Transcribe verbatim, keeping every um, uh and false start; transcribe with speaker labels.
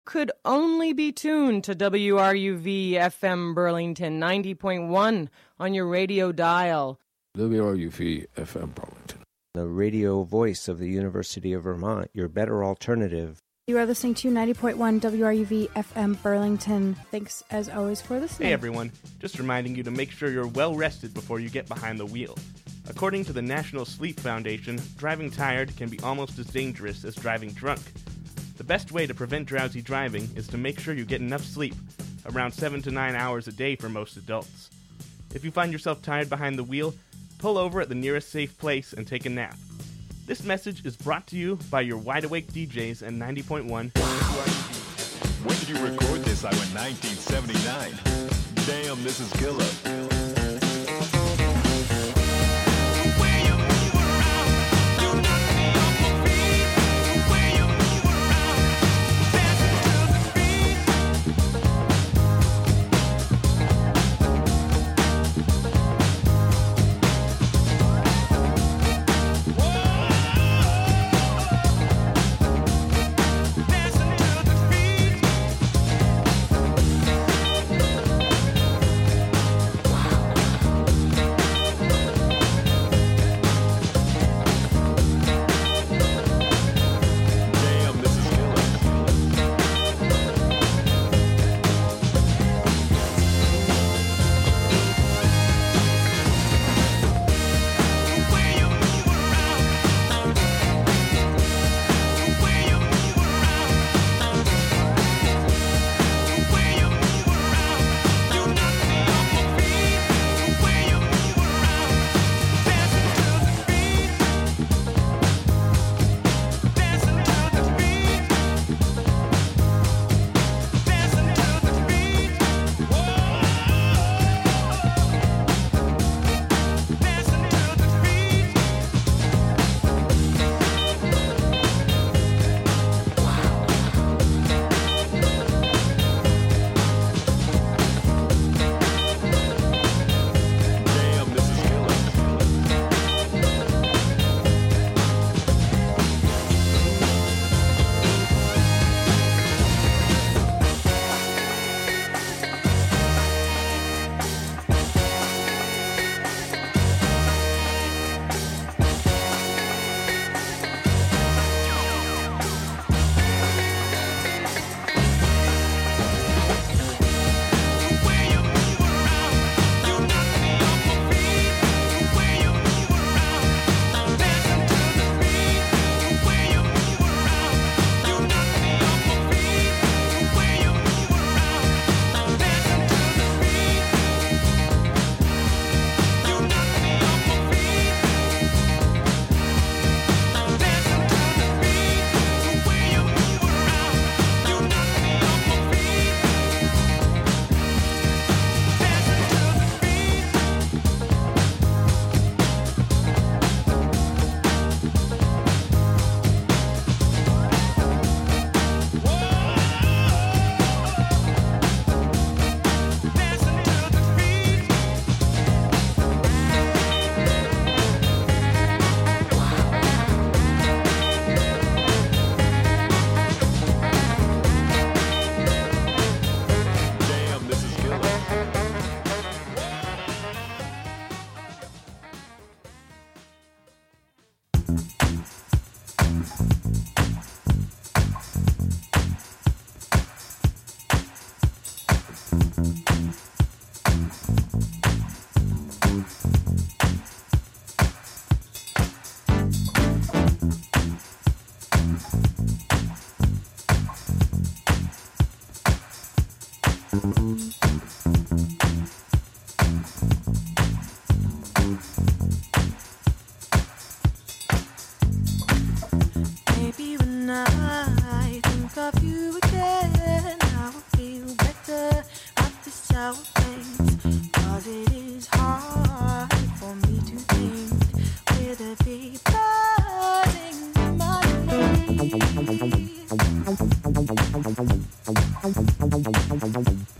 Speaker 1: could only be tuned to W R U V F M Burlington ninety point one on your radio dial.
Speaker 2: W R U V F M Burlington,
Speaker 3: the radio voice of the University of Vermont, your better alternative.
Speaker 4: You are listening to ninety point one W R U V F M Burlington. Thanks, as always, for listening.
Speaker 5: Hey, everyone. Just reminding you to make sure you're well rested before you get behind the wheel. According to the National Sleep Foundation, driving tired can be almost as dangerous as driving drunk. The best way to prevent drowsy driving is to make sure you get enough sleep, around seven to nine hours a day for most adults. If you find yourself tired behind the wheel, pull over at the nearest safe place and take a nap. This message is brought to you by your wide-awake D Js at ninety point one.
Speaker 6: When did you record this? I went nineteen seventy-nine. Damn, this is killer.
Speaker 7: Thank you.